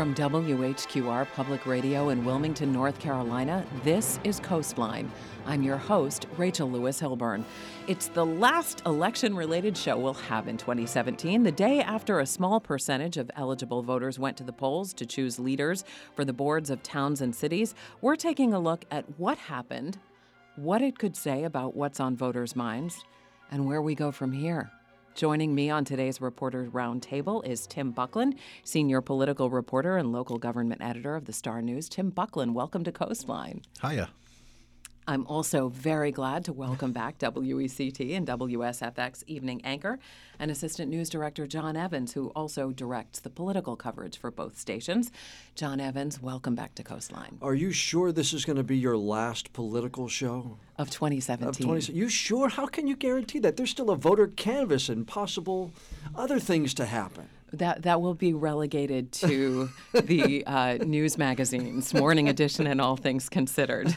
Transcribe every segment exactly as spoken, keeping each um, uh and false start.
From W H Q R Public Radio in Wilmington, North Carolina, this is Coastline. I'm your host, Rachel Lewis Hilburn. It's the last election-related show we'll have in twenty seventeen, the day after a small percentage of eligible voters went to the polls to choose leaders for the boards of towns and cities. We're taking a look at what happened, what it could say about what's on voters' minds, and where we go from here. Joining me on today's Reporters Roundtable is Tim Buckland, senior political reporter and local government editor of the Star News. Tim Buckland, welcome to Coastline. Hiya. I'm also very glad to welcome back W E C T and W S F X evening anchor and assistant news director John Evans, who also directs the political coverage for both stations. John Evans, welcome back to Coastline. Are you sure this is going to be your last political show? Of twenty seventeen. Of twenty, you sure? How can you guarantee that? There's still a voter canvass and possible other things to happen. That that will be relegated to the uh, news magazines, Morning Edition and All Things Considered.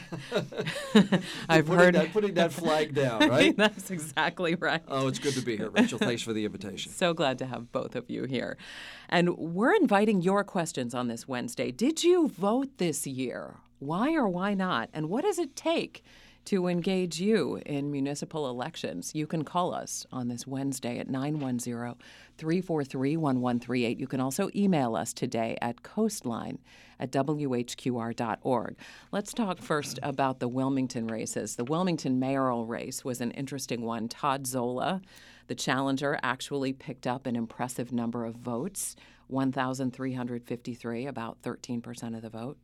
I've putting heard that, putting that flag down, right? That's exactly right. Oh, it's good to be here, Rachel. Thanks for the invitation. So glad to have both of you here. And we're inviting your questions on this Wednesday. Did you vote this year? Why or why not? And what does it take to engage you in municipal elections? You can call us on this Wednesday at nine one zero, three four three, one one three eight. You can also email us today at coastline at w h q r dot org. Let's talk first about the Wilmington races. The Wilmington mayoral race was an interesting one. Todd Zola, the challenger, actually picked up an impressive number of votes, one thousand three hundred fifty-three, about thirteen percent of the vote.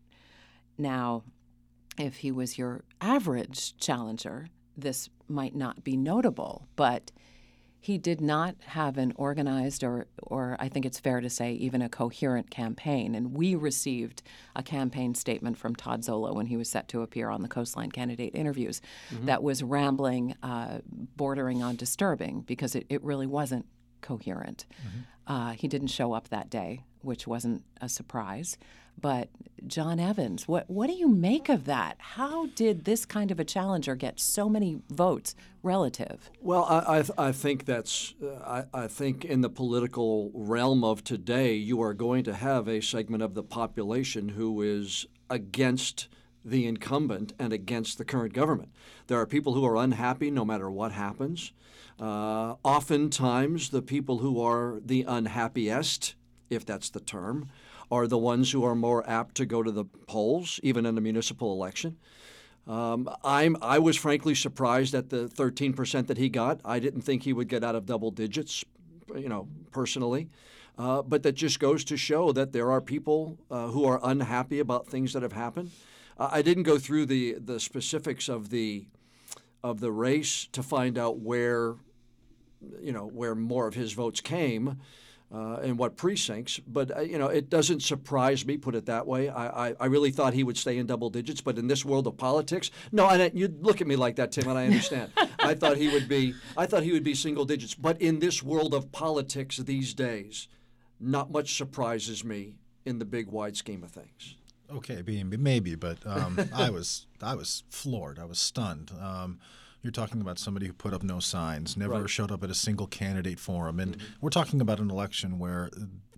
Now, if he was your average challenger, this might not be notable, but he did not have an organized or, or I think it's fair to say, even a coherent campaign. And we received a campaign statement from Todd Zola when he was set to appear on the Coastline candidate interviews mm-hmm. that was rambling, uh, bordering on disturbing, because it, it really wasn't coherent. Mm-hmm. Uh, he didn't show up that day, which wasn't a surprise. But John Evans, what what do you make of that? How did this kind of a challenger get so many votes relative? Well, I I, th- I think that's uh, I, I think in the political realm of today, you are going to have a segment of the population who is against the incumbent and against the current government. There are people who are unhappy no matter what happens. Uh, oftentimes, the people who are the unhappiest, if that's the term, are the ones who are more apt to go to the polls, even in a municipal election. Um, I'm, I was frankly surprised at the thirteen percent that he got. I didn't think he would get out of double digits, you know, personally. Uh, but that just goes to show that there are people uh, who are unhappy about things that have happened. Uh, I didn't go through the, the specifics of the of the race to find out where, you know, where more of his votes came. Uh, and what precincts, but uh, you know, it doesn't surprise me. Put it that way. I, I, I really thought he would stay in double digits, but in this world of politics, no. And you look at me like that, Tim, and I understand. I thought he would be. I thought he would be single digits, but in this world of politics these days, not much surprises me in the big wide scheme of things. Okay, maybe, but um, I was I was floored. I was stunned. Um, You're talking about somebody who put up no signs, never right. showed up at a single candidate forum. And mm-hmm. we're talking about an election where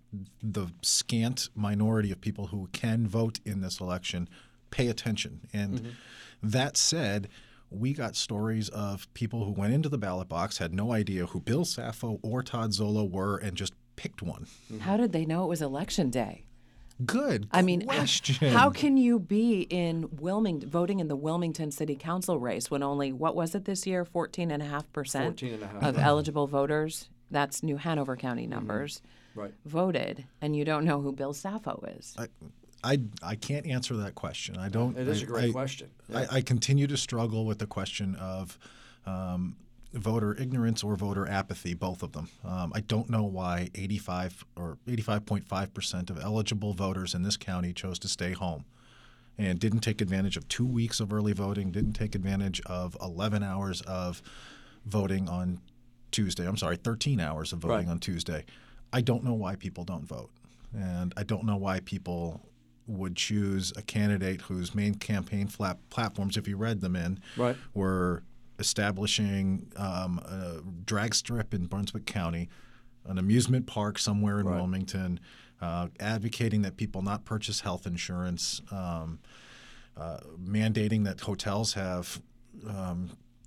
the scant minority of people who can vote in this election pay attention. And mm-hmm. that said, we got stories of people who went into the ballot box, had no idea who Bill Saffo or Todd Zola were, and just picked one. Mm-hmm. How did they know it was election day? Good I mean, question. How can you be in Wilmington, voting in the Wilmington City Council race when only, what was it this year, fourteen point five percent fourteen point five of eligible voters, that's New Hanover County numbers, mm-hmm. right. voted, and you don't know who Bill Saffo is? I, I, I can't answer that question. I don't. It is I, a great I, question. Yeah. I, I continue to struggle with the question of um, voter ignorance or voter apathy, both of them. Um, I don't know why eighty-five or eighty-five point five percent of eligible voters in this county chose to stay home and didn't take advantage of two weeks of early voting, didn't take advantage of eleven hours of voting on Tuesday. I'm sorry, thirteen hours of voting right. on Tuesday. I don't know why people don't vote. And I don't know why people would choose a candidate whose main campaign flat platforms, if you read them in, right. were establishing um, a drag strip in Brunswick County, an amusement park somewhere in Right. Wilmington, uh, advocating that people not purchase health insurance, um, uh, mandating that hotels have um,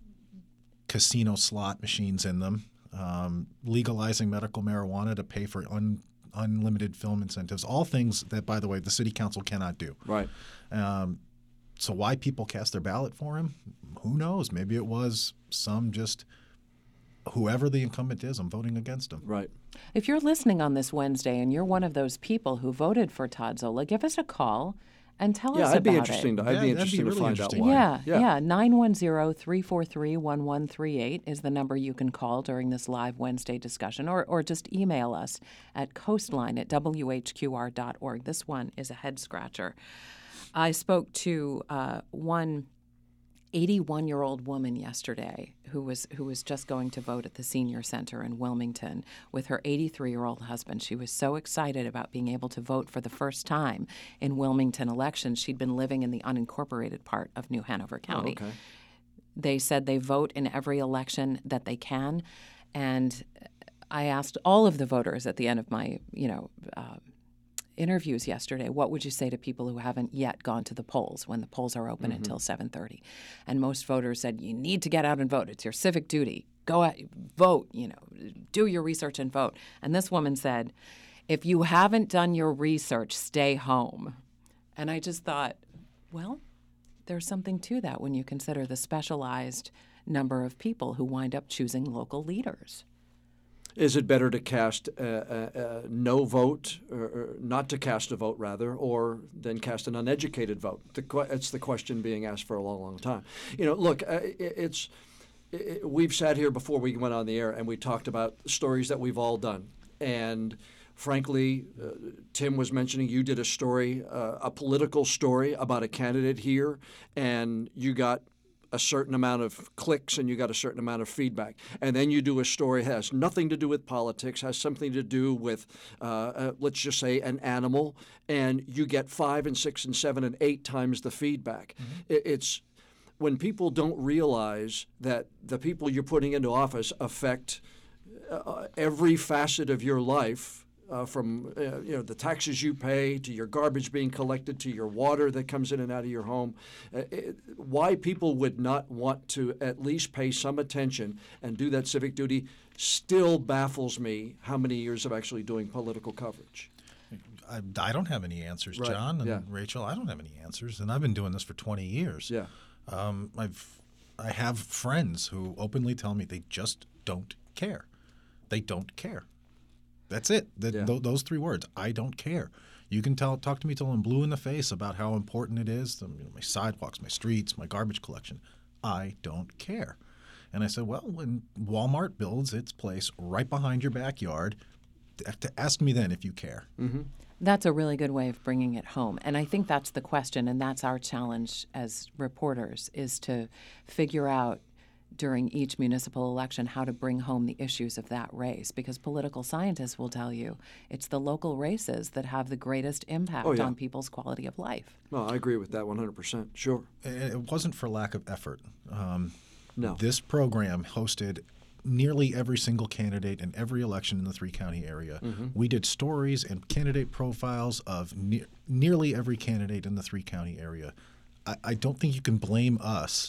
casino slot machines in them, um, legalizing medical marijuana to pay for un, unlimited film incentives, all things that, by the way, the city council cannot do. Right. Um, so why people cast their ballot for him, who knows? Maybe it was some just whoever the incumbent is, I'm voting against him. Right. If you're listening on this Wednesday and you're one of those people who voted for Todd Zola, give us a call and tell Yeah, us I'd about be interesting. it. To, I'd Yeah, be that'd be interesting to really find interesting. out why. Yeah, yeah. yeah. nine one zero, three four three, one one three eight is the number you can call during this live Wednesday discussion, or, or just email us at coastline at w h q r dot org. This one is a head scratcher. I spoke to uh, one eighty-one-year-old woman yesterday who was who was just going to vote at the senior center in Wilmington with her eighty-three-year-old husband. She was so excited about being able to vote for the first time in Wilmington elections. She'd been living in the unincorporated part of New Hanover County. Oh, okay. They said they vote in every election that they can, and I asked all of the voters at the end of my, you know, uh, interviews yesterday, what would you say to people who haven't yet gone to the polls when the polls are open mm-hmm. until seven thirty? And most voters said, you need to get out and vote. It's your civic duty. Go out, vote, you know, do your research and vote. And this woman said, if you haven't done your research, stay home. And I just thought, well, there's something to that when you consider the specialized number of people who wind up choosing local leaders. Is it better to cast a, a, a no vote, or, or not to cast a vote, rather, or than cast an uneducated vote? The, it's the question being asked for a long, long time. You know, look, uh, it, it's it, we've sat here before we went on the air, and we talked about stories that we've all done. And frankly, uh, Tim was mentioning you did a story, uh, a political story about a candidate here, and you got a certain amount of clicks and you got a certain amount of feedback. And then you do a story that has nothing to do with politics, has something to do with, uh, uh, let's just say, an animal, and you get five and six and seven and eight times the feedback. Mm-hmm. It, it's when people don't realize that the people you're putting into office affect uh, every facet of your life, Uh, from uh, you know the taxes you pay to your garbage being collected to your water that comes in and out of your home. Uh, it, why people would not want to at least pay some attention and do that civic duty still baffles me. How many years of actually doing political coverage? I, I don't have any answers, Right. John and Yeah. Rachel. I don't have any answers, and I've been doing this for twenty years. Yeah. Um, I've I have friends who openly tell me they just don't care. They don't care. That's it. That, Yeah. th- those three words. I don't care. You can tell, talk to me till I'm blue in the face about how important it is. The, you know, my sidewalks, my streets, my garbage collection. I don't care. And I said, well, when Walmart builds its place right behind your backyard, to, to ask me then if you care. Mm-hmm. That's a really good way of bringing it home. And I think that's the question, and that's our challenge as reporters, is to figure out during each municipal election how to bring home the issues of that race, because political scientists will tell you it's the local races that have the greatest impact Oh, yeah. on people's quality of life. No, I agree with that one hundred percent. Sure. And it wasn't for lack of effort. Um, No. This program hosted nearly every single candidate in every election in the three-county area. Mm-hmm. We did stories and candidate profiles of ne- nearly every candidate in the three-county area. I, I don't think you can blame us,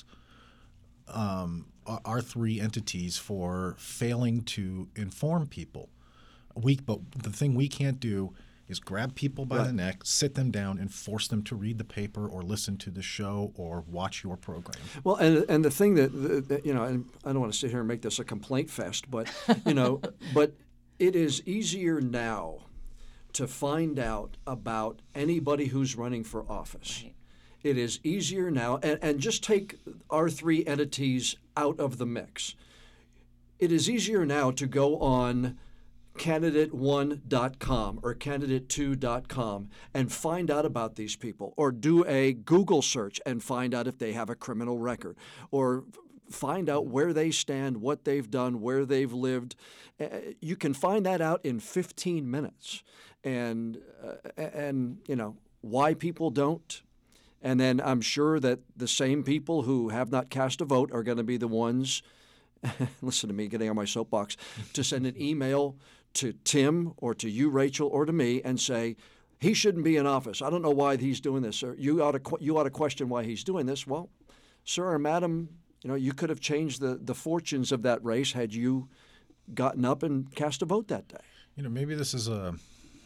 um, our, our three entities, for failing to inform people. We, but the thing we can't do is grab people by Right. the neck, sit them down, and force them to read the paper or listen to the show or watch your program. Well, and and the thing that, that you know, and I don't want to sit here and make this a complaint fest, but you know, but it is easier now to find out about anybody who's running for office. Right. It is easier now, and, and just take our three entities out of the mix. It is easier now to go on candidate one dot com or candidate two dot com and find out about these people, or do a Google search and find out if they have a criminal record, or find out where they stand, what they've done, where they've lived. Uh, you can find that out in fifteen minutes. And, uh, and you know, why people don't. And then I'm sure that the same people who have not cast a vote are going to be the ones, listen to me getting on my soapbox, to send an email to Tim or to you, Rachel, or to me and say, he shouldn't be in office. I don't know why he's doing this. Or you ought to you ought to question why he's doing this. Well, sir or madam, you know, you could have changed the, the fortunes of that race had you gotten up and cast a vote that day. You know, maybe this is a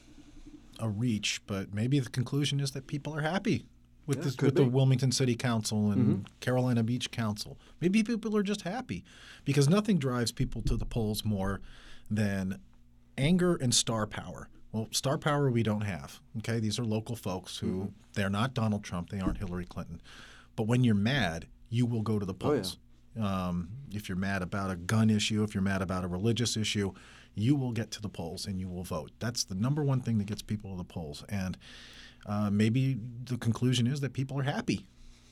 a reach, but maybe the conclusion is that people are happy with, Yeah, this, could with be. the Wilmington City Council and Mm-hmm. Carolina Beach Council. Maybe people are just happy because nothing drives people to the polls more than anger and star power. Well, star power we don't have. Okay, these are local folks who Mm-hmm. they're not Donald Trump, they aren't Hillary Clinton. But when you're mad, you will go to the Oh, yeah. polls. Um, if you're mad about a gun issue, if you're mad about a religious issue, you will get to the polls and you will vote. That's the number one thing that gets people to the polls. And uh, maybe the conclusion is that people are happy.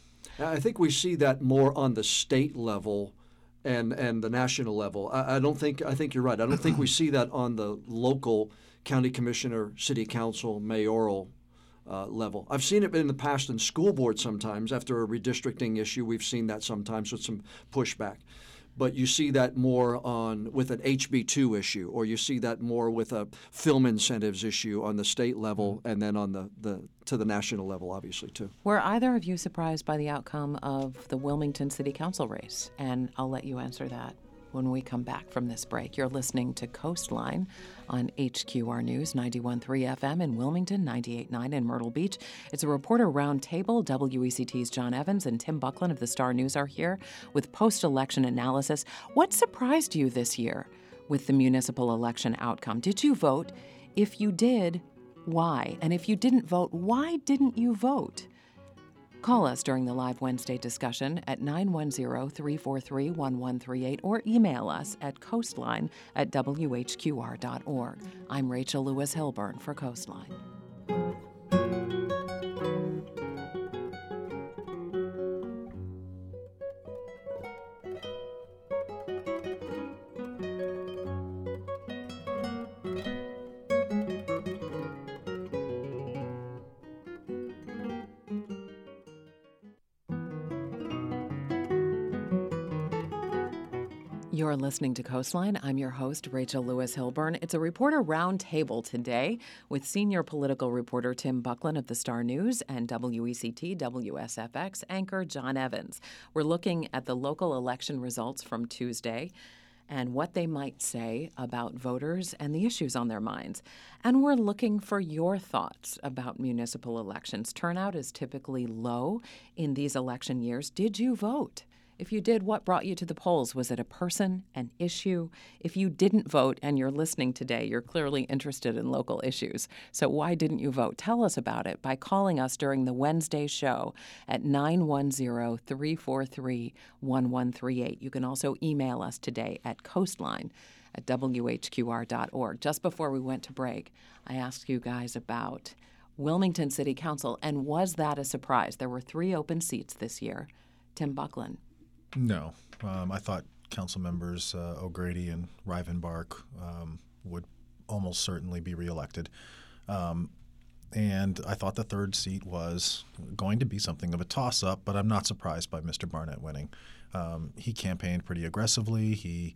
I think we see that more on the state level and and the national level. I, I don't think I think you're right. I don't think we see that on the local county commissioner, city council, mayoral uh, level. I've seen it in the past in school board sometimes. After a redistricting issue, we've seen that sometimes with some pushback. But you see that more on with an H B two issue, or you see that more with a film incentives issue on the state level, and then on the, the to the national level, obviously too. Were either of you surprised by the outcome of the Wilmington City Council race? And I'll let you answer that when we come back from this break. You're listening to Coastline on H Q R News, ninety-one point three F M in Wilmington, ninety-eight point nine in Myrtle Beach. It's a reporter roundtable. W E C T's John Evans and Tim Buckland of the Star News are here with post-election analysis. What surprised you this year with the municipal election outcome? Did you vote? If you did, why? And if you didn't vote, why didn't you vote? Call us during the live Wednesday discussion at nine one zero, three four three, one one three eight or email us at coastline at w h q r dot org. I'm Rachel Lewis Hilburn for Coastline. You're listening to Coastline. I'm your host, Rachel Lewis Hilburn. It's a reporter roundtable today with senior political reporter Tim Buckland of the Star News and W E C T W S F X anchor John Evans. We're looking at the local election results from Tuesday and what they might say about voters and the issues on their minds. And we're looking for your thoughts about municipal elections. Turnout is typically low in these election years. Did you vote? If you did, what brought you to the polls? Was it a person, an issue? If you didn't vote and you're listening today, you're clearly interested in local issues. So why didn't you vote? Tell us about it by calling us during the Wednesday show at nine one zero, three four three, one one three eight. You can also email us today at coastline at w h q r dot org. Just before we went to break, I asked you guys about Wilmington City Council, and was that a surprise? There were three open seats this year. Tim Buckland. No. Um, I thought council members uh, O'Grady and Rivenbark um, would almost certainly be reelected. Um, and I thought the third seat was going to be something of a toss-up, but I'm not surprised by Mister Barnett winning. Um, he campaigned pretty aggressively. He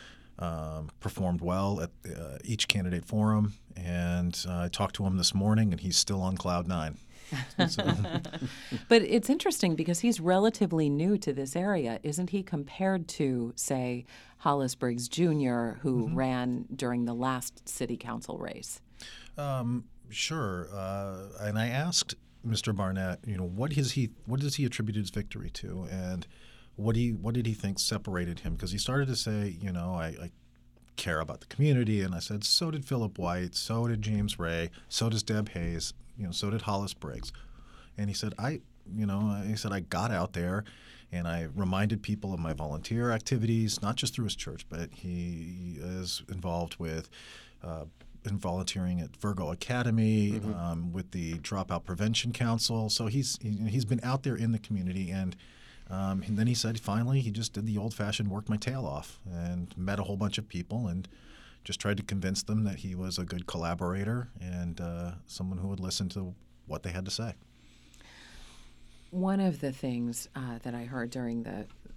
um, performed well at uh, each candidate forum, and uh, I talked to him this morning, and he's still on cloud nine. So, But it's interesting because he's relatively new to this area, isn't he, compared to, say, Hollis Briggs Junior, who mm-hmm. ran during the last city council race? Um, sure. Uh, and I asked Mister Barnett, you know, what is he? What does he attribute his victory to, and what he what did he think separated him? Because he started to say, you know, I, I care about the community, and I said, so did Philip White, so did James Ray, so does Deb Hayes. You know, so did Hollis Briggs. And he said, I, you know, he said, I got out there and I reminded people of my volunteer activities, not just through his church, but he is involved with uh, in volunteering at Virgo Academy, mm-hmm. um, with the Dropout Prevention Council. So he's he, he's been out there in the community. And, um, and then he said, finally, he just did the old-fashioned work my tail off and met a whole bunch of people and just tried to convince them that he was a good collaborator and uh, someone who would listen to what they had to say. One of the things uh, that I heard during the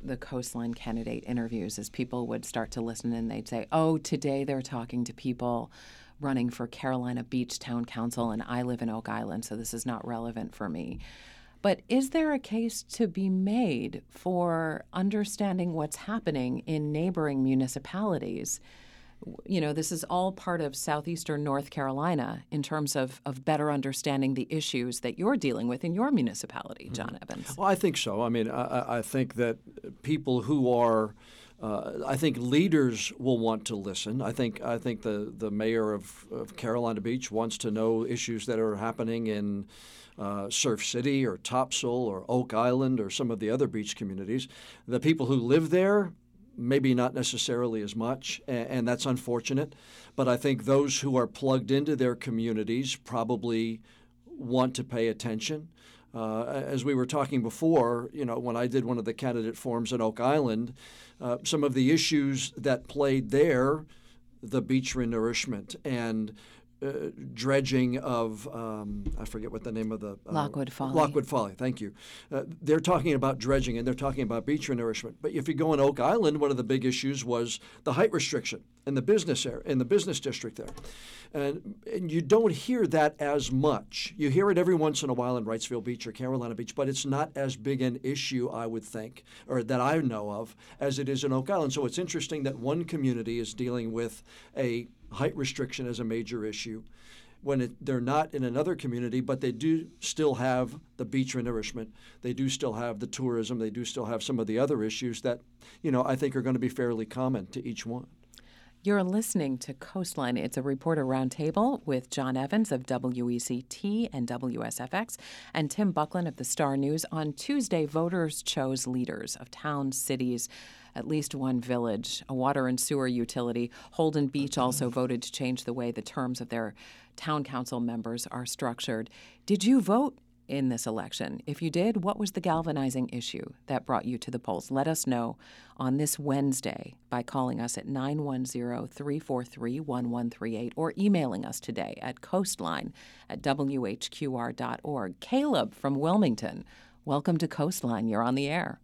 the Coastline candidate interviews is people would start to listen and they'd say, oh, today they're talking to people running for Carolina Beach Town Council, and I live in Oak Island, so this is not relevant for me. But is there a case to be made for understanding what's happening in neighboring municipalities? You know, this is all part of southeastern North Carolina in terms of, of better understanding the issues that you're dealing with in your municipality, John Evans. Well, I think so. I mean, I, I think that people who are, uh, I think leaders will want to listen. I think I think the, the mayor of, of Carolina Beach wants to know issues that are happening in uh, Surf City or Topsail or Oak Island or some of the other beach communities. The people who live there, maybe not necessarily as much, and, and that's unfortunate. But I think those who are plugged into their communities probably want to pay attention. Uh, as we were talking before, you know, when I did one of the candidate forums in Oak Island, uh, some of the issues that played there, the beach renourishment and Uh, dredging of, um, I forget what the name of the... Uh, Lockwood Folly. Lockwood Folly, thank you. Uh, they're talking about dredging and they're talking about beach renourishment. But if you go in Oak Island, one of the big issues was the height restriction in the business area, in the business district there. And, and you don't hear that as much. You hear it every once in a while in Wrightsville Beach or Carolina Beach, but it's not as big an issue, I would think, or that I know of, as it is in Oak Island. So it's interesting that one community is dealing with a height restriction as a major issue when it, they're not in another community, but they do still have the beach renourishment. They do still have the tourism. They do still have some of the other issues that, you know, I think are going to be fairly common to each one. You're listening to Coastline. It's a reporter roundtable with John Evans of W E C T and W S F X and Tim Buckland of the Star News. On Tuesday, voters chose leaders of towns, cities, at least one village, a water and sewer utility. Holden Beach also voted to change the way the terms of their town council members are structured. Did you vote in this election? If you did, what was the galvanizing issue that brought you to the polls? Let us know on this Wednesday by calling us at nine one zero, three four three, one one three eight or emailing us today at coastline at w h q r dot org. Caleb from Wilmington, welcome to Coastline. You're on the air.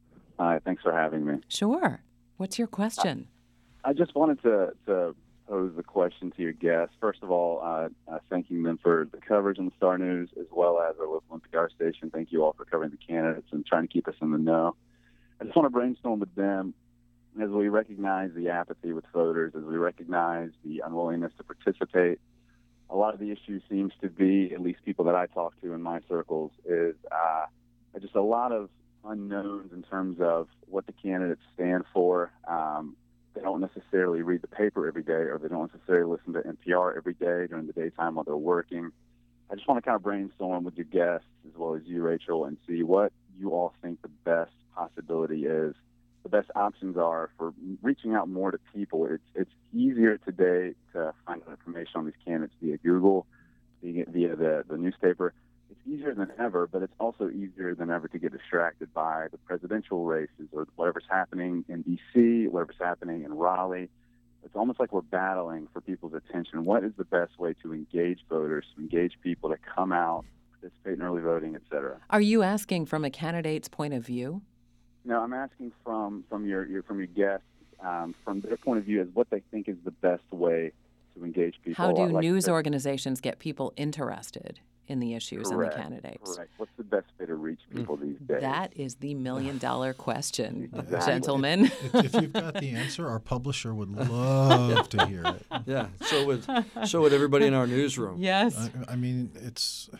Hi, thanks for having me. Sure. What's your question? I, I just wanted to, to pose a question to your guests. First of all, uh, uh, thanking them for the coverage on the Star News, as well as our local N P R station. Thank you all for covering the candidates and trying to keep us in the know. I just want to brainstorm with them as we recognize the apathy with voters, as we recognize the unwillingness to participate. A lot of the issue seems to be, at least people that I talk to in my circles, is uh, just a lot of unknowns in terms of what the candidates stand for. Um, they don't necessarily read the paper every day, or they don't necessarily listen to N P R every day during the daytime while they're working. I just want to kind of brainstorm with your guests, as well as you, Rachel, and see what you all think the best possibility is, the best options are for reaching out more to people. It's it's easier today to find out information on these candidates via Google, via, via the, the newspaper. It's easier than ever, but it's also easier than ever to get distracted by the presidential races or whatever's happening in D C, whatever's happening in Raleigh. It's almost like we're battling for people's attention. What is the best way to engage voters, to engage people to come out, participate in early voting, et cetera? Are you asking from a candidate's point of view? No, I'm asking from, from your, your from your guests, um, from their point of view, as what they think is the best way to engage people. How do like news to, organizations get people interested in the issues correct, and the candidates? Correct. What's the best way to reach people these days? That is the million-dollar question, Exactly. gentlemen. If, if you've got the answer, our publisher would love to hear it. Yeah, so would, so would everybody in our newsroom. Yes. I, I mean, it's.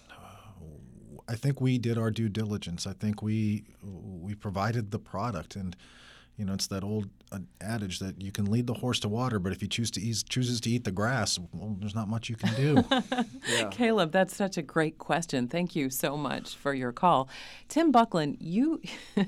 I think we did our due diligence. I think we we provided the product, and you know, it's that old uh, adage that you can lead the horse to water, but if he chooses to eat, chooses to eat the grass, well, there's not much you can do. Yeah. Caleb, that's such a great question. Thank you so much for your call. Tim Buckland, you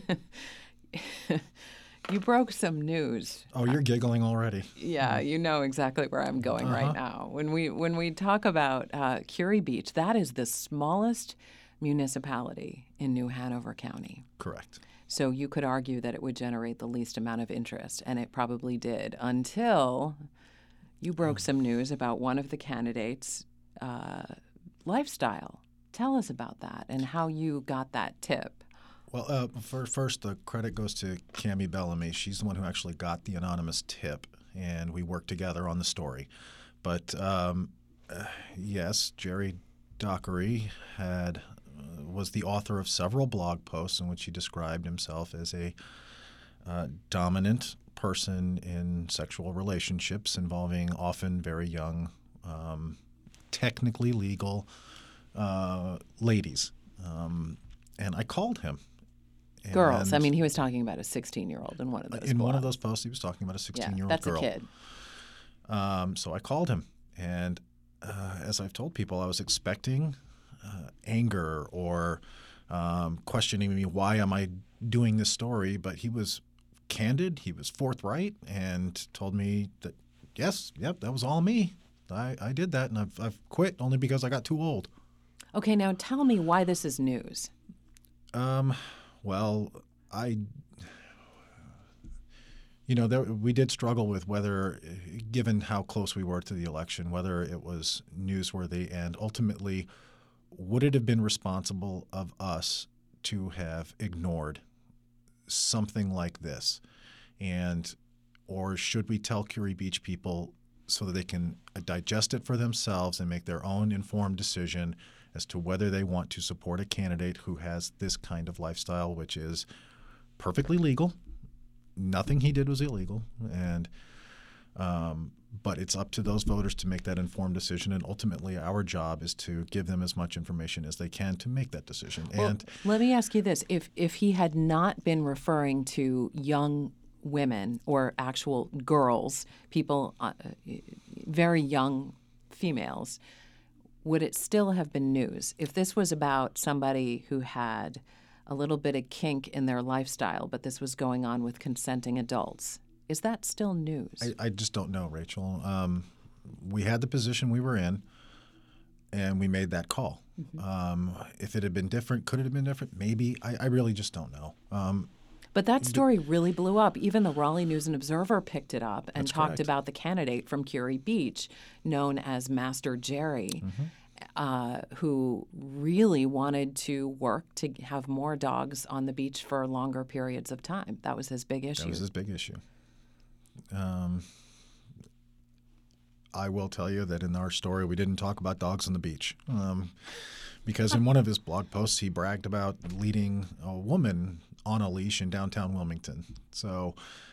you broke some news. Oh, you're giggling already. Yeah, you know exactly where I'm going Uh-huh. right now. When we when we talk about uh, Curie Beach, that is the smallest municipality in New Hanover County. Correct. So you could argue that it would generate the least amount of interest, and it probably did, until you broke some news about one of the candidates' uh, lifestyle. Tell us about that and how you got that tip. Well, uh, for, first, the credit goes to Cammie Bellamy. She's the one who actually got the anonymous tip, and we worked together on the story. But um, uh, yes, Jerry Dockery had uh, was the author of several blog posts in which he described himself as a uh, dominant person in sexual relationships involving often very young, um, technically legal uh, ladies. Um, and I called him. Girls. And I mean, he was talking about a sixteen-year-old in one of those In blogs. one of those posts, he was talking about a sixteen-year-old yeah, that's girl. a kid. Um, so I called him, and uh, as I've told people, I was expecting uh, anger or um, questioning me, why am I doing this story? But he was candid, he was forthright, and told me that, yes, yep, that was all me. I, I did that, and I've, I've quit only because I got too old. Okay, now tell me why this is news. Um, well, I... You know, there, we did struggle with whether, given how close we were to the election, whether it was newsworthy, and ultimately, would it have been responsible of us to have ignored something like this? And or should we tell Curie Beach people so that they can digest it for themselves and make their own informed decision as to whether they want to support a candidate who has this kind of lifestyle, which is perfectly legal? Nothing he did was illegal, and um, but it's up to those voters to make that informed decision, and ultimately our job is to give them as much information as they can to make that decision. Well, and let me ask you this. If, if he had not been referring to young women or actual girls, people, uh, very young females, would it still have been news? If this was about somebody who had a little bit of kink in their lifestyle, but this was going on with consenting adults, is that still news? I, I just don't know, Rachel. Um, we had the position we were in, and we made that call. Mm-hmm. Um, if it had been different, could it have been different? Maybe. I, I really just don't know. Um, But that story really blew up. Even the Raleigh News and Observer picked it up and That's talked correct. about the candidate from Curie Beach, known as Master Jerry, Mm-hmm. uh, who really wanted to work to have more dogs on the beach for longer periods of time. That was his big issue. That was his big issue. Um, I will tell you that in our story, we didn't talk about dogs on the beach. Um, because in one of his blog posts, he bragged about leading a woman on a leash in downtown Wilmington. So,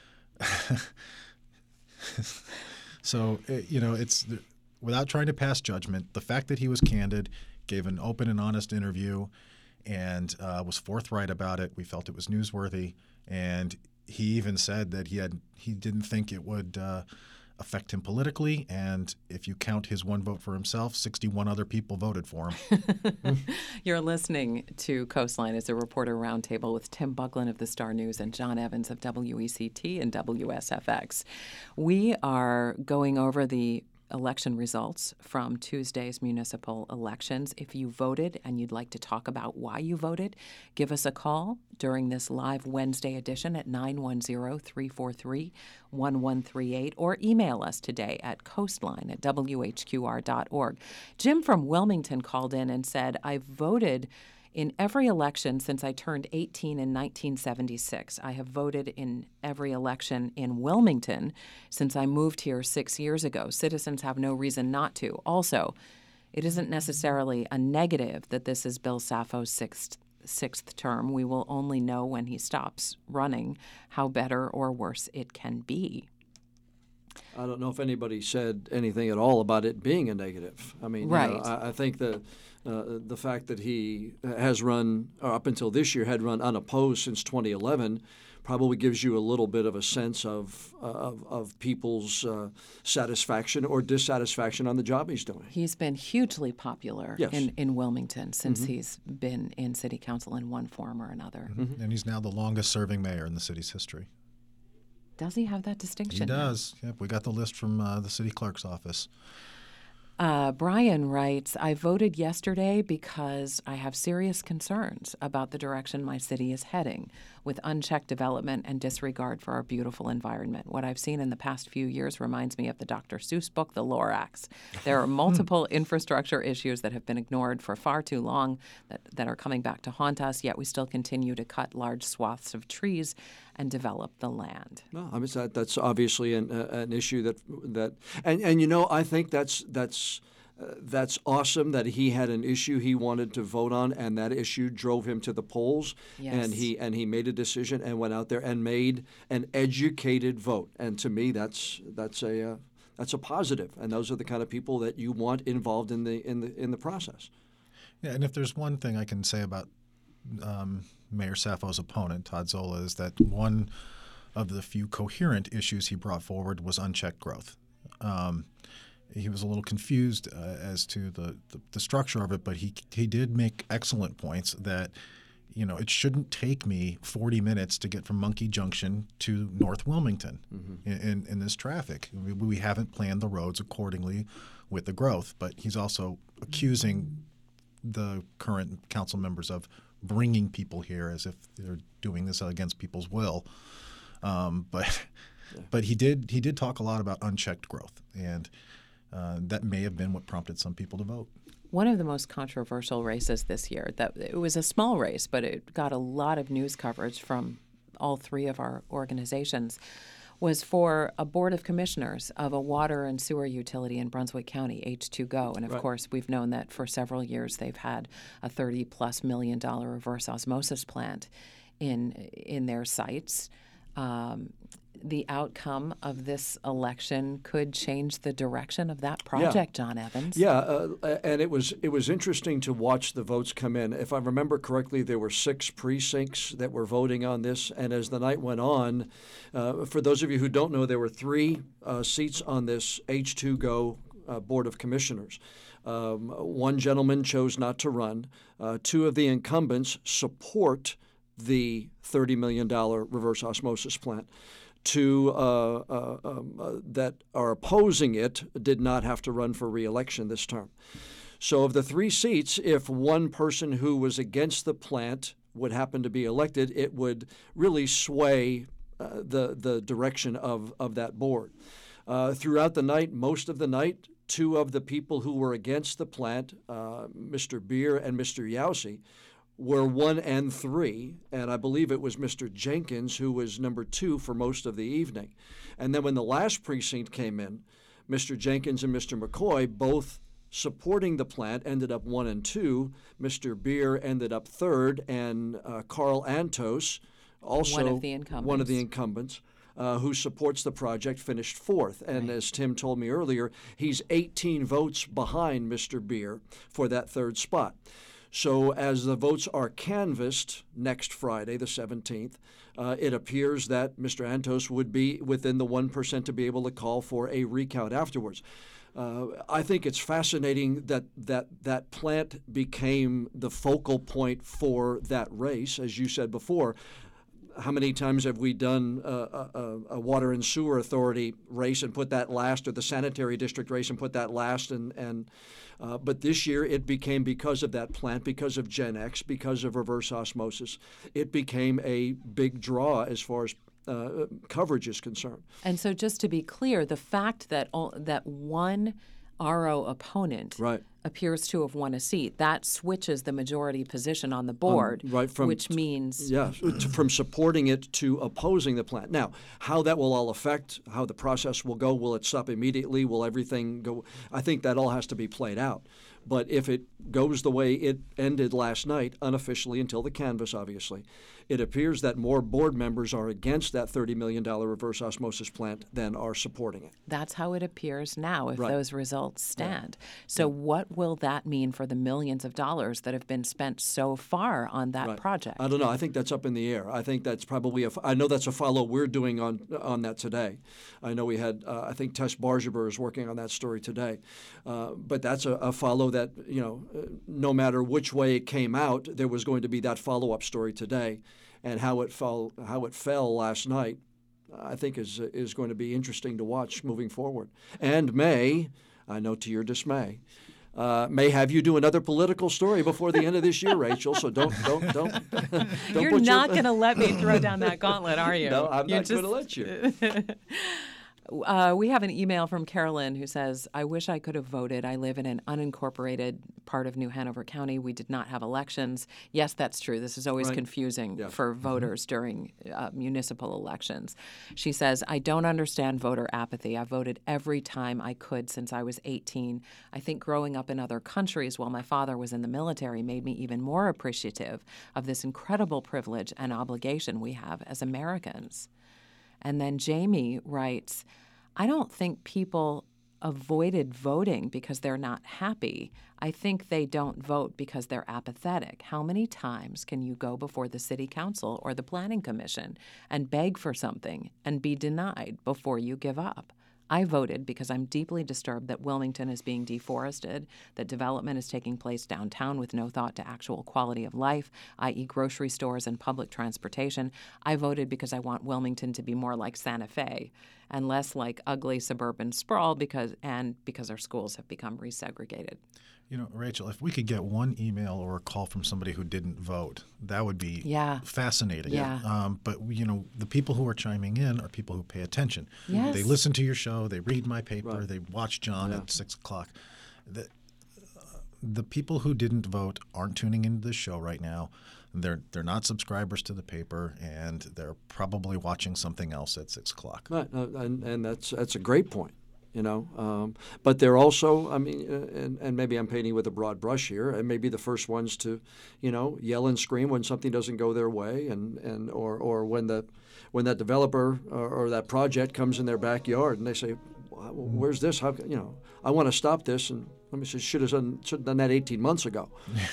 so it, you know, it's without trying to pass judgment, the fact that he was candid, gave an open and honest interview, and uh, was forthright about it. We felt it was newsworthy, and he even said that he had he didn't think it would uh, affect him politically, and if you count his one vote for himself, sixty-one other people voted for him. You're listening to Coastline as a reporter roundtable with Tim Buckland of the Star News and John Evans of W E C T and W S F X. We are going over the election results from Tuesday's municipal elections. If you voted and you'd like to talk about why you voted, give us a call during this live Wednesday edition at nine one zero, three four three, one one three eight or email us today at coastline at w h q r dot org. Jim from Wilmington called in and said, I voted in every election since I turned eighteen in nineteen seventy-six. I have voted in every election in Wilmington since I moved here six years ago. Citizens have no reason not to. Also, it isn't necessarily a negative that this is Bill Safo's sixth sixth term. We will only know when he stops running how better or worse it can be. I don't know if anybody said anything at all about it being a negative. I mean, right. you know, I, I think that uh, the fact that he has run, or up until this year, had run unopposed since twenty eleven probably gives you a little bit of a sense of uh, of, of people's uh, satisfaction or dissatisfaction on the job he's doing. He's been hugely popular Yes. in, in Wilmington since Mm-hmm. he's been in city council in one form or another. Mm-hmm. And he's now the longest serving mayor in the city's history. Does he have that distinction? He does. Yep, we got the list from uh, the city clerk's office. Uh, Brian writes, I voted yesterday because I have serious concerns about the direction my city is heading with unchecked development and disregard for our beautiful environment. What I've seen in the past few years reminds me of the Doctor Seuss book, The Lorax. There are multiple infrastructure issues that have been ignored for far too long that, that are coming back to haunt us, yet we still continue to cut large swaths of trees and develop the land. No, I mean that, that's obviously an, uh, an issue that that and, and you know I think that's that's uh, that's awesome that he had an issue he wanted to vote on, and that issue drove him to the polls, Yes. and he and he made a decision and went out there and made an educated vote. And to me, that's that's a uh, that's a positive, and those are the kind of people that you want involved in the in the in the process. Yeah, and if there's one thing I can say about um, Mayor Sappho's opponent, Todd Zola, is that one of the few coherent issues he brought forward was unchecked growth. Um, he was a little confused uh, as to the, the, the structure of it, but he he did make excellent points that, you know, it shouldn't take me forty minutes to get from Monkey Junction to North Wilmington mm-hmm. in, in, in this traffic. We, we haven't planned the roads accordingly with the growth, but he's also accusing the current council members of bringing people here as if they're doing this against people's will. Um, but yeah. but he did he did talk a lot about unchecked growth, and uh, that may have been what prompted some people to vote. One of the most controversial races this year, that it was a small race, but it got a lot of news coverage from all three of our organizations, was for a board of commissioners of a water and sewer utility in Brunswick County, H two Go. And of Right. course, we've known that for several years they've had a thirty plus million dollar reverse osmosis plant in in their sites. Um, the outcome of this election could change the direction of that project, John Evans. Yeah, uh, and it was it was interesting to watch the votes come in. If I remember correctly, there were six precincts that were voting on this, and as the night went on, uh, for those of you who don't know, there were three uh, seats on this H two Go uh, Board of Commissioners. Um, one gentleman chose not to run. Uh, two of the incumbents support the thirty million dollars reverse osmosis plant. Two uh, uh, um, uh, that are opposing it did not have to run for re-election this term. So of the three seats, if one person who was against the plant would happen to be elected, it would really sway uh, the, the direction of, of that board. Uh, throughout the night, most of the night, two of the people who were against the plant, uh, Mister Beer and Mister Yowsey, were one and three, and I believe it was Mister Jenkins who was number two for most of the evening. And then when the last precinct came in, Mister Jenkins and Mister McCoy, both supporting the plant, ended up one and two. Mister Beer ended up third, and uh, Carl Antos, also One of the incumbents. one of the incumbents uh, who supports the project, finished fourth. And Right. as Tim told me earlier, he's eighteen votes behind Mister Beer for that third spot. So as the votes are canvassed next Friday, the seventeenth, uh, it appears that Mister Antos would be within the one percent to be able to call for a recount afterwards. Uh, I think it's fascinating that, that that plant became the focal point for that race, as you said before. How many times have we done a, a, a water and sewer authority race and put that last, or the sanitary district race and put that last? And, and uh, but this year it became, because of that plant, because of Gen X, because of reverse osmosis, it became a big draw as far as uh, coverage is concerned. And so just to be clear, the fact that all, that one R O opponent Right. appears to have won a seat, that switches the majority position on the board, Um, right, from- which means Yeah, to- from supporting it to opposing the plant. Now, how that will all affect, how the process will go, will it stop immediately? Will everything go? I think that all has to be played out. But if it goes the way it ended last night, unofficially until the canvass, obviously, it appears that more board members are against that thirty million dollars reverse osmosis plant than are supporting it. that's how it appears now if Right. those results stand. So what will that mean for the millions of dollars that have been spent so far on that Right. project? I don't know. I think that's up in the air. I think that's probably a. I know that's a follow we're doing on on that today. I know we had. Uh, I think Tess Bargeber is working on that story today, uh, but that's a, a follow that you know. Uh, no matter which way it came out, there was going to be that follow up story today, and how it fell. How it fell last night, I think is is going to be interesting to watch moving forward, and may. I know to your dismay, uh, may have you do another political story before the end of this year, Rachel. So don't, don't, don't. don't You're put not your... going to let me throw down that gauntlet, are you? No, I'm You're not just... going to let you. Uh, we have an email from Carolyn who says, I wish I could have voted. I live in an unincorporated part of New Hanover County. We did not have elections. Yes, that's true. This is always Right. confusing Yeah. for voters mm-hmm. during uh, municipal elections. She says, I don't understand voter apathy. I voted every time I could since I was eighteen. I think growing up in other countries while my father was in the military made me even more appreciative of this incredible privilege and obligation we have as Americans. And then Jamie writes, I don't think people avoided voting because they're not happy. I think they don't vote because they're apathetic. How many times can you go before the city council or the planning commission and beg for something and be denied before you give up? I voted because I'm deeply disturbed that Wilmington is being deforested, that development is taking place downtown with no thought to actual quality of life, that is grocery stores and public transportation. I voted because I want Wilmington to be more like Santa Fe and less like ugly suburban sprawl because and because our schools have become resegregated. You know, Rachel, if we could get one email or a call from somebody who didn't vote, that would be yeah. fascinating. Yeah. Um, but, you know, the people who are chiming in are people who pay attention. Yes. They listen to your show. They read my paper. Right. They watch John Yeah. at six o'clock. The, uh, the people who didn't vote aren't tuning into this show right now. They're they're not subscribers to the paper, and they're probably watching something else at six o'clock. Right, uh, and, and that's that's a great point. You know, um, but they're also, I mean, uh, and, and maybe I'm painting with a broad brush here, and maybe the first ones to, you know, yell and scream when something doesn't go their way, and, and or or when the when that developer or, or that project comes in their backyard and they say, "Where's this? How you know? I want to stop this." And let me say, should have done should have done that eighteen months ago.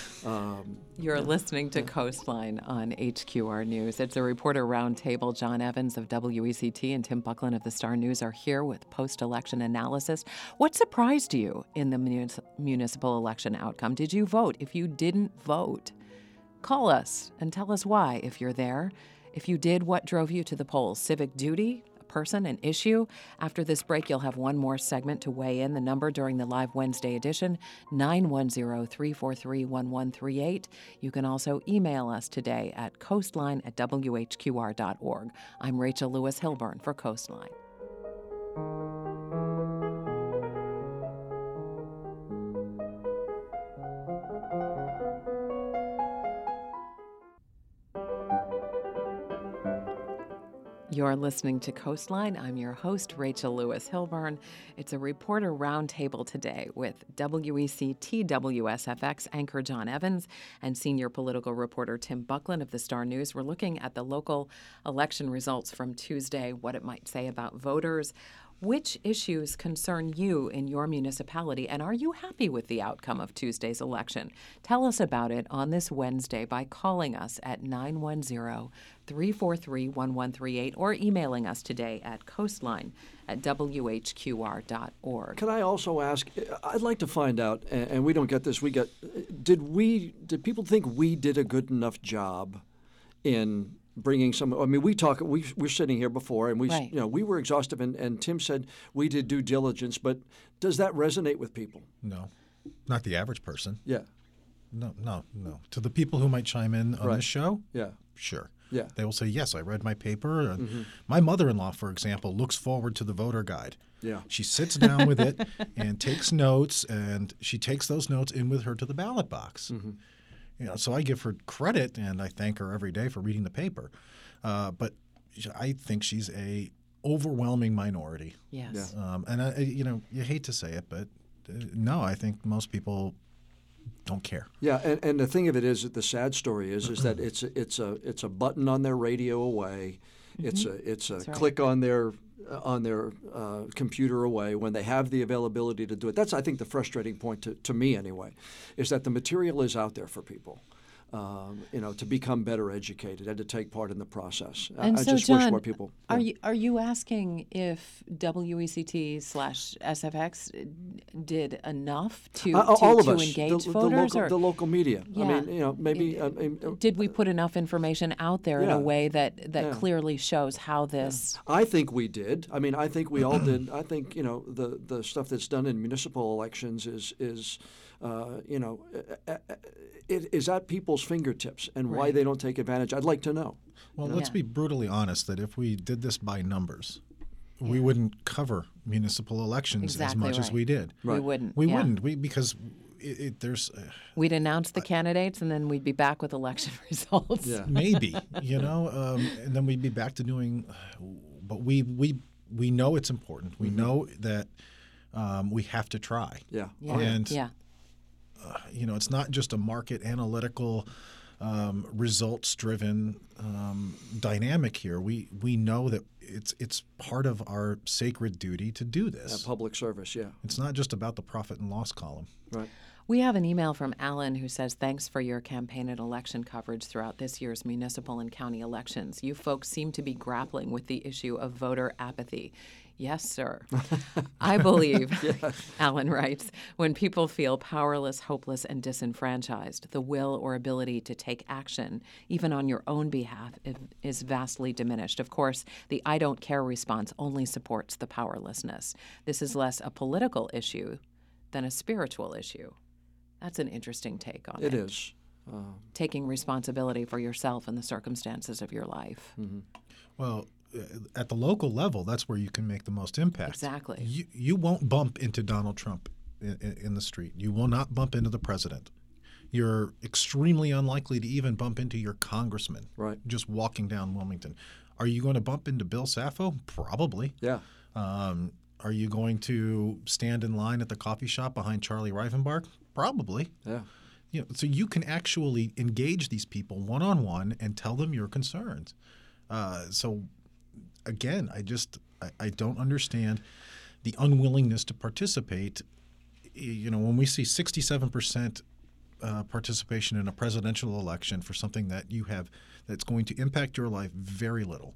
Um, You're yeah. listening to Coastline on H Q R News. It's a reporter roundtable. John Evans of W E C T and Tim Buckland of the Star News are here with post-election analysis. What surprised you in the munis- municipal election outcome? Did you vote? If you didn't vote, call us and tell us why if you're there. If you did, what drove you to the polls? Civic duty? Person, an issue? After this break, you'll have one more segment to weigh in. The number during the live Wednesday edition, nine one zero, three four three, one one three eight. You can also email us today at coastline at w h q r dot org. I'm Rachel Lewis Hilburn for Coastline. You're listening to Coastline. I'm your host, Rachel Lewis Hilburn. It's a reporter roundtable today with W E C T W S F X anchor John Evans and senior political reporter Tim Buckland of the Star News. We're looking at the local election results from Tuesday, what it might say about voters. Which issues concern you in your municipality, and are you happy with the outcome of Tuesday's election? Tell us about it on this Wednesday by calling us at nine one zero, three four three, one one three eight or emailing us today at coastline at w h q r dot org. Can I also ask, I'd like to find out, and, and we don't get this, we get, did we, did people think we did a good enough job in bringing some, I mean, we talk, we, we're sitting here before and we, Right. you know, we were exhaustive and, and Tim said we did due diligence, but does that resonate with people? No, not the average person. Yeah. No, no, no. To the people who might chime in on Right. this show, Yeah. sure. Yeah. They will say, yes, I read my paper. And Mm-hmm. my mother-in-law, for example, looks forward to the voter guide. Yeah. She sits down with it and takes notes, and she takes those notes in with her to the ballot box. Mm-hmm. You know, so I give her credit, and I thank her every day for reading the paper. Uh, but I think she's a overwhelming minority. Yes. Yeah. Um, and I, you know, you hate to say it, but uh, no, I think most people don't care. Yeah, and, and the thing of it is that the sad story is is that it's a, it's a it's a button on their radio away, it's a it's a That's right. click on their on their uh, computer away when they have the availability to do it. That's I think the frustrating point to, to me anyway, is that the material is out there for people. um, you know, to become better educated and to take part in the process. And I, so, I just John, wish more people. Are yeah. you are you asking if W E C T slash S F X did enough to, Uh, to, all of to us, engage the, voters? the, local, or, the local media. Yeah. I mean, you know, maybe. I mean, did we put enough information out there in Yeah. a way that, that Yeah. clearly shows how this? I think we did. I mean, I think we all did. I think you know the, the stuff that's done in municipal elections is is uh, you know uh, uh, it is at people's fingertips, and why Right. they don't take advantage. I'd like to know. Well, Yeah. let's be brutally honest that if we did this by numbers, we wouldn't cover municipal elections as Exactly much as right. we did. We wouldn't. We yeah. wouldn't. We because it, it, there's uh, We'd announce the candidates, and then we'd be back with election results. Yeah. maybe you know, um, and then we'd be back to doing. But we we we know it's important. We know that um, we have to try. Yeah. Yeah. And yeah. uh, you know, it's not just a market analytical, um, results-driven um, dynamic here. We we know that it's it's part of our sacred duty to do Yeah, this. public service. Yeah. It's not just about the profit and loss column. Right. We have an email from Alan who says, thanks for your campaign and election coverage throughout this year's municipal and county elections. You folks seem to be grappling with the issue of voter apathy. Yes, sir. I believe, Alan writes, when people feel powerless, hopeless, and disenfranchised, the will or ability to take action, even on your own behalf, is vastly diminished. Of course, the I don't care response only supports the powerlessness. This is less a political issue than a spiritual issue. That's an interesting take on it. It is. Uh, Taking responsibility for yourself and the circumstances of your life. mm-hmm. Well, uh, at the local level, that's where you can make the most impact. Exactly. You, you won't bump into Donald Trump in, in, in the street. You will not bump into the president. You're extremely unlikely to even bump into your congressman Right. just walking down Wilmington. Are you going to bump into Bill Saffo? Probably. Yeah. Um, are you going to stand in line at the coffee shop behind Charlie Reifenbach? Probably. Yeah. You know, so you can actually engage these people one-on-one and tell them your concerns. Uh, so, again, I just I, I don't understand the unwillingness to participate. You know, when we see sixty-seven percent uh, participation in a presidential election for something that you have that's going to impact your life very little,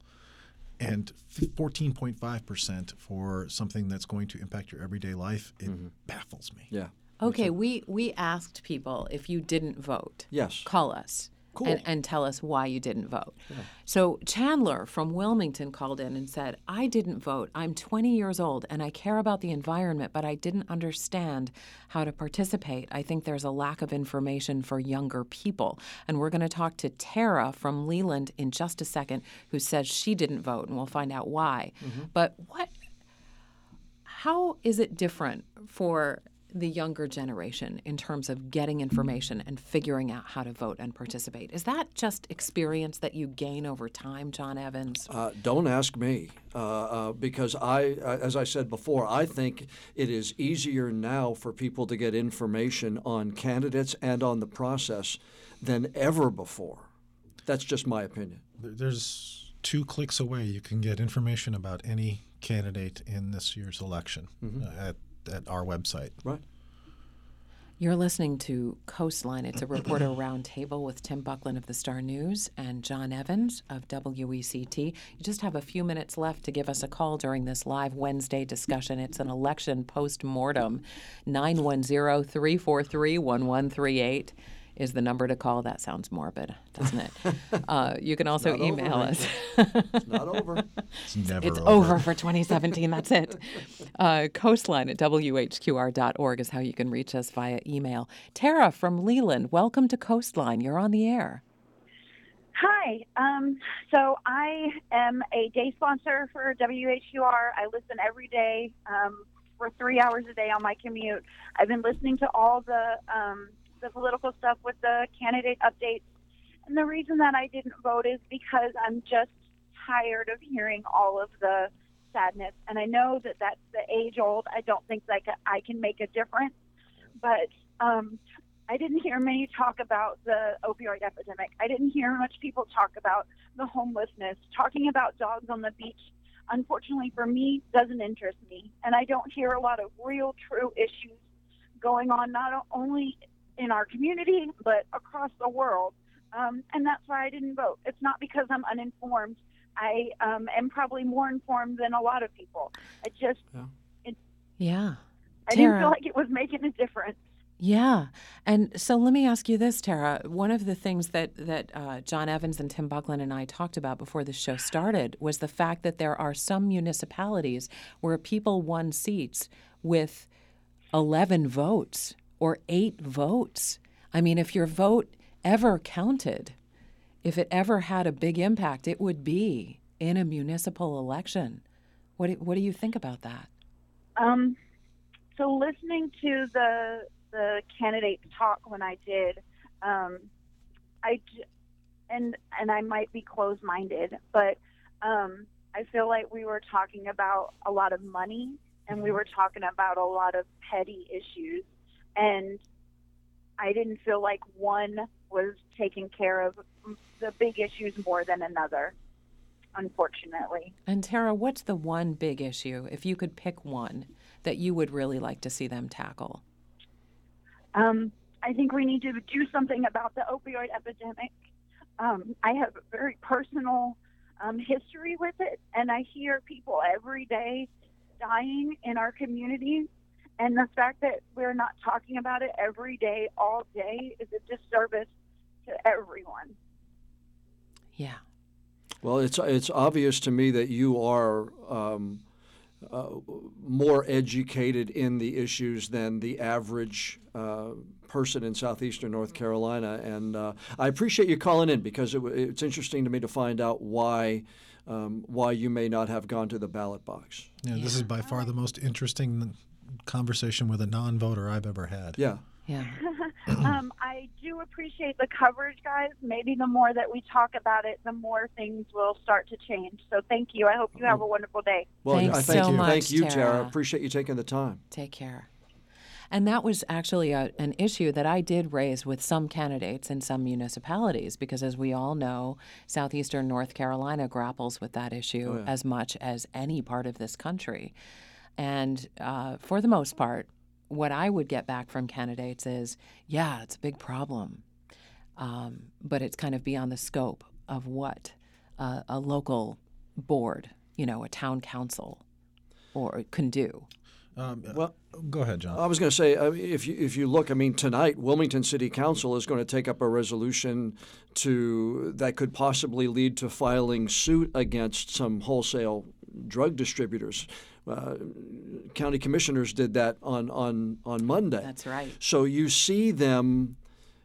and fourteen point five percent for something that's going to impact your everyday life, it Mm-hmm. baffles me. Yeah. Okay, we, we asked people if you didn't vote, Yes. call us Cool. and, and tell us why you didn't vote. So Chandler from Wilmington called in and said, I didn't vote. I'm twenty years old and I care about the environment, but I didn't understand how to participate. I think there's a lack of information for younger people. And we're going to talk to Tara from Leland in just a second, who says she didn't vote, and we'll find out why. But what? How is it different for the younger generation in terms of getting information and figuring out how to vote and participate? Is that just experience that you gain over time, John Evans? Uh, don't ask me, uh, uh, because I, uh, as I said before, I think it is easier now for people to get information on candidates and on the process than ever before. That's just my opinion. There- There's two clicks away. You can get information about any candidate in this year's election uh, at, at our website. Right. You're listening to Coastline. It's a reporter roundtable with Tim Buckland of the Star News and John Evans of W E C T. You just have a few minutes left to give us a call during this live Wednesday discussion. It's an election post-mortem. nine one zero, three four three, one one three eight is the number to call. That sounds morbid, doesn't it? uh, you can also Not over, email us. It's not over. It's never It's over. over for twenty seventeen. That's it. Uh, coastline at W H Q R dot org is how you can reach us via email. Tara from Leland, welcome to Coastline. You're on the air. Hi. Um, so I am a day sponsor for W H Q R. I listen every day um, for three hours a day on my commute. I've been listening to all the um, the political stuff with the candidate updates. And the reason that I didn't vote is because I'm just tired of hearing all of the sadness. And I know that that's the age old. I don't think like I can make a difference. But um, I didn't hear many talk about the opioid epidemic. I didn't hear much people talk about the homelessness. Talking about dogs on the beach, unfortunately for me, doesn't interest me. And I don't hear a lot of real, true issues going on, not only in our community, but across the world. um, and that's why I didn't vote. It's not because I'm uninformed. I um, am probably more informed than a lot of people. I just, Yeah. it, Yeah. I didn't Tara. feel like it was making a difference. Yeah. And so let me ask you this, Tara. One of the things that, that uh, John Evans and Tim Buckland and I talked about before the show started was the fact that there are some municipalities where people won seats with eleven votes or eight votes. I mean, if your vote ever counted, if it ever had a big impact, it would be in a municipal election. What do, what do you think about that? Um, so listening to the the candidates talk when I did, um, I j- and and I might be closed-minded, but um, I feel like we were talking about a lot of money, and we were talking about a lot of petty issues, and I didn't feel like one was taking care of the big issues more than another, unfortunately. And Tara, what's the one big issue, if you could pick one, that you would really like to see them tackle? Um, I think we need to do something about the opioid epidemic. Um, I have a very personal um, history with it, and I hear people every day dying in our community. And the fact that we're not talking about it every day, all day, is a disservice to everyone. Yeah. Well, it's it's obvious to me that you are um, uh, more educated in the issues than the average uh, person in southeastern North Carolina, and uh, I appreciate you calling in because it, it's interesting to me to find out why um, why you may not have gone to the ballot box. Yeah, this is by far the most interesting conversation with a non-voter I've ever had. Yeah. Yeah. um, I do appreciate the coverage, guys. Maybe the more that we talk about it, the more things will start to change. So thank you. I hope you have a wonderful day. Well, Thanks I thank so you. much, Thank you, Tara. Tara. Appreciate you taking the time. Take care. And that was actually a, an issue that I did raise with some candidates in some municipalities because, as we all know, southeastern North Carolina grapples with that issue Oh, yeah. as much as any part of this country. And uh, for the most part, what I would get back from candidates is, yeah, it's a big problem, um, but it's kind of beyond the scope of what uh, a local board, you know, a town council, or can do. Um, Well, go ahead, John. I was going to say, I mean, if you if you look, I mean, tonight Wilmington City Council is going to take up a resolution to that could possibly lead to filing suit against some wholesale drug distributors. Uh, county commissioners did that on, on, on Monday. That's right. So you see them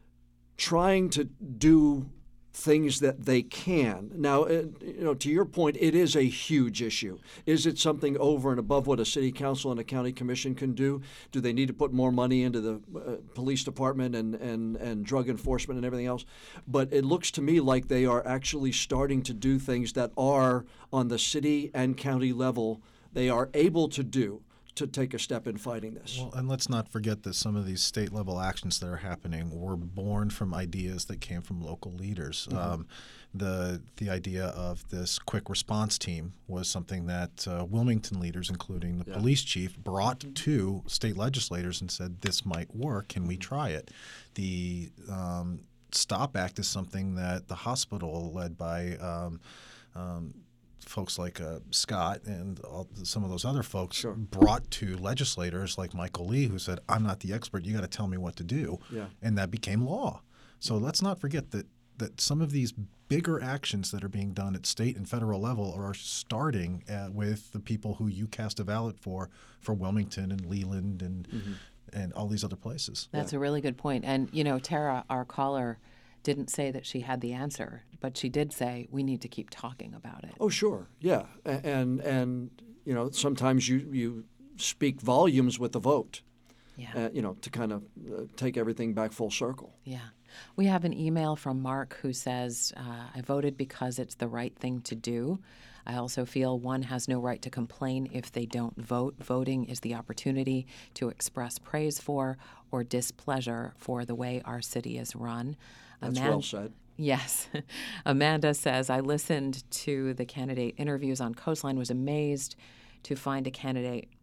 trying to do things that they can. Now, uh, you know, to your point, it is a huge issue. Is it something over and above what a city council and a county commission can do? Do they need to put more money into the uh, police department and, and, and drug enforcement and everything else? But it looks to me like they are actually starting to do things that are on the city and county level they are able to do to take a step in fighting this. Well, and let's not forget that some of these state level actions that are happening were born from ideas that came from local leaders. Mm-hmm. Um, the the idea of this quick response team was something that uh, Wilmington leaders, including the Yeah. police chief, brought to state legislators and said, "This might work. Can we try it?" The um, STOP Act is something that the hospital, led by um, um, folks like uh, Scott and all, some of those other folks, Sure. brought to legislators like Michael Lee, who said, "I'm not the expert. You got to tell me what to do." Yeah. And that became law. So let's not forget that that some of these bigger actions that are being done at state and federal level are starting uh, with the people who you cast a ballot for, for Wilmington and Leland and Mm-hmm. and all these other places. That's a really good point. And, you know, Tara, our caller, didn't say that she had the answer, but she did say we need to keep talking about it. Oh, sure, yeah, A- and and you know sometimes you you speak volumes with the vote, Yeah. uh, you know, to kind of uh, take everything back full circle. Yeah. We have an email from Mark who says, uh, I voted because it's the right thing to do. I also feel one has no right to complain if they don't vote. Voting is the opportunity to express praise for or displeasure for the way our city is run. That's Aman- well said. Yes. Amanda says, I listened to the candidate interviews on Coastline, was amazed to find a candidate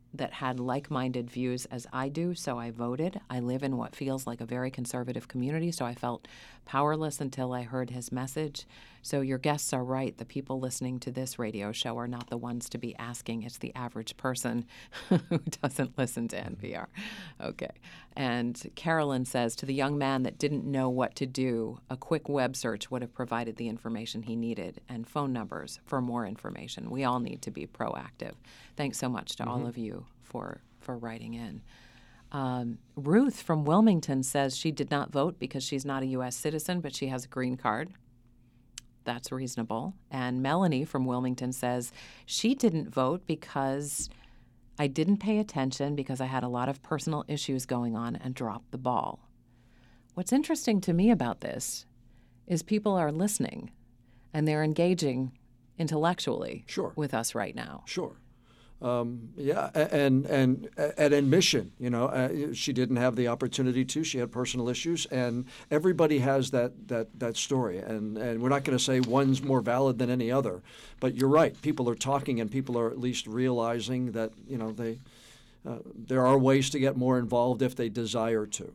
that had like-minded views as I do, so I voted. I live in what feels like a very conservative community, so I felt powerless until I heard his message. So your guests are right. The people listening to this radio show are not the ones to be asking. It's the average person who doesn't listen to N P R. Okay. And Carolyn says, to the young man that didn't know what to do, a quick web search would have provided the information he needed and phone numbers for more information. We all need to be proactive. Thanks so much to mm-hmm. all of you for, for writing in. Um, Ruth from Wilmington says she did not vote because she's not a U S citizen, but she has a green card. That's reasonable. And Melanie from Wilmington says she didn't vote because I didn't pay attention because I had a lot of personal issues going on and dropped the ball. What's interesting to me about this is people are listening and they're engaging intellectually sure. with us right now. Sure. Um, yeah, and and at admission, you know, uh, she didn't have the opportunity to. She had personal issues, and everybody has that that, that story. And, and we're not going to say one's more valid than any other, but you're right. People are talking, and people are at least realizing that, you know, they uh, there are ways to get more involved if they desire to.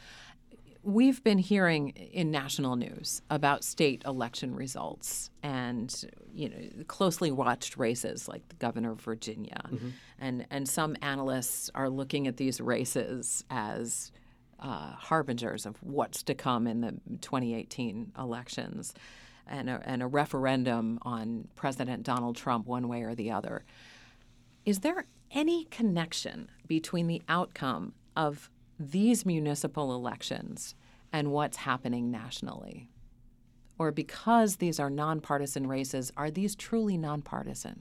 We've been hearing in national news about state election results and, you know, closely watched races like the governor of Virginia. Mm-hmm. And, and some analysts are looking at these races as uh, harbingers of what's to come in the twenty eighteen elections and a, and a referendum on President Donald Trump one way or the other. Is there any connection between the outcome of these municipal elections and what's happening nationally? Or because these are nonpartisan races, are these truly nonpartisan?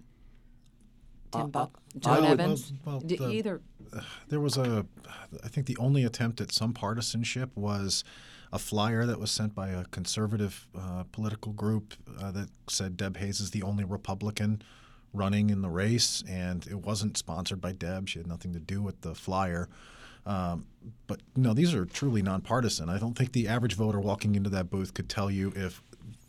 Tim Buck, uh, John uh, Evans, well, well, D- the, either. Uh, there was a, I think the only attempt at some partisanship was a flyer that was sent by a conservative uh, political group uh, that said Deb Hayes is the only Republican running in the race, and it wasn't sponsored by Deb. She had nothing to do with the flyer. Um, but no, these are truly nonpartisan. I don't think the average voter walking into that booth could tell you if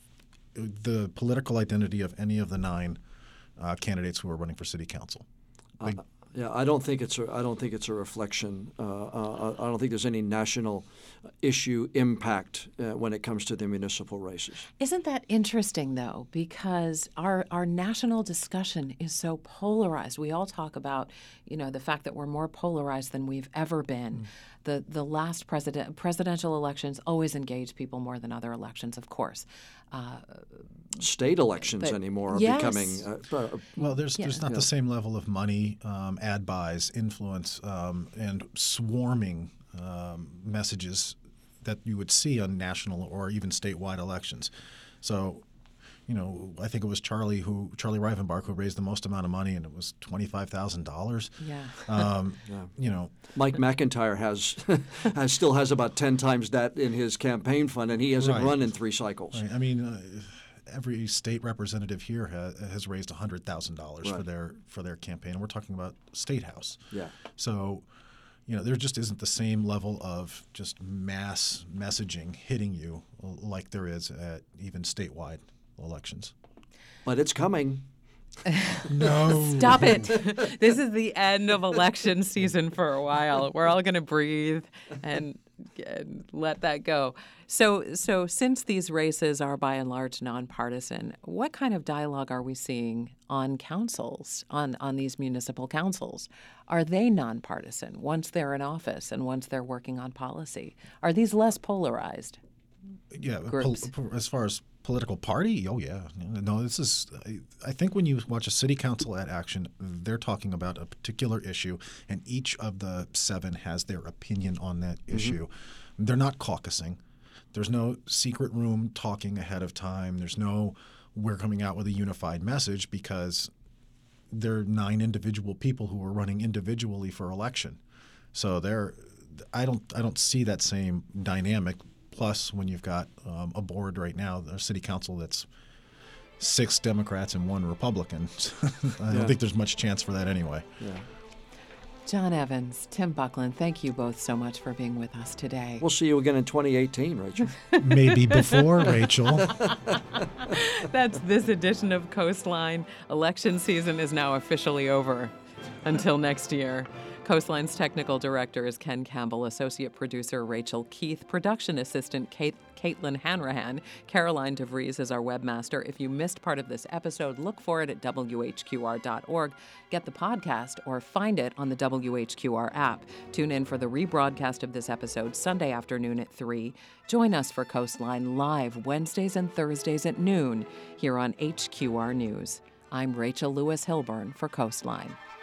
the political identity of any of the nine uh, candidates who are running for city council. Uh, yeah, I don't think it's a, I don't think it's a reflection. Uh, uh, I don't think there's any national issue impact uh, when it comes to the municipal races. Isn't that interesting, though? Because our our national discussion is so polarized. We all talk about, you know, the fact that we're more polarized than we've ever been. Mm. The the last president presidential elections always engage people more than other elections, of course. Uh, State elections but, anymore are yes. becoming uh, uh, well. There's yeah. there's not yeah. the same level of money, um, ad buys, influence, um, and swarming um, messages that you would see on national or even statewide elections. So, you know, I think it was Charlie who Charlie Rivenbark who raised the most amount of money, and it was twenty-five thousand dollars. Yeah. Um, yeah. You know, Mike McIntyre has, has still has about ten times that in his campaign fund, and he hasn't right. run in three cycles. Right. I mean, uh, every state representative here ha- has raised one hundred thousand dollars right. for their for their campaign, and we're talking about State House. Yeah. So, you know, there just isn't the same level of just mass messaging hitting you like there is at even statewide elections. But it's coming. No. Stop it. This is the end of election season for a while. We're all going to breathe and, and let that go. So, so since these races are by and large nonpartisan, what kind of dialogue are we seeing on councils, on, on these municipal councils? Are they nonpartisan once they're in office and once they're working on policy? Are these less polarized? Yeah, Groups. pol- as far as political party, oh yeah, no. This is. I, I think when you watch a city council at action, they're talking about a particular issue, and each of the seven has their opinion on that mm-hmm. issue. They're not caucusing. There's no secret room talking ahead of time. There's no we're coming out with a unified message because they're nine individual people who are running individually for election. So they're. I don't. I don't see that same dynamic. Plus, when you've got um, a board right now, a city council that's six Democrats and one Republican, I yeah. don't think there's much chance for that anyway. Yeah. John Evans, Tim Buckland, thank you both so much for being with us today. We'll see you again in twenty eighteen, Rachel. Maybe before, Rachel. That's this edition of Coastline. Election season is now officially over. Until next year. Coastline's technical director is Ken Campbell, associate producer Rachel Keith, production assistant Kate, Caitlin Hanrahan, Caroline DeVries is our webmaster. If you missed part of this episode, look for it at W H Q R dot org. Get the podcast or find it on the W H Q R app. Tune in for the rebroadcast of this episode Sunday afternoon at three. Join us for Coastline live Wednesdays and Thursdays at noon here on H Q R News. I'm Rachel Lewis Hilburn for Coastline.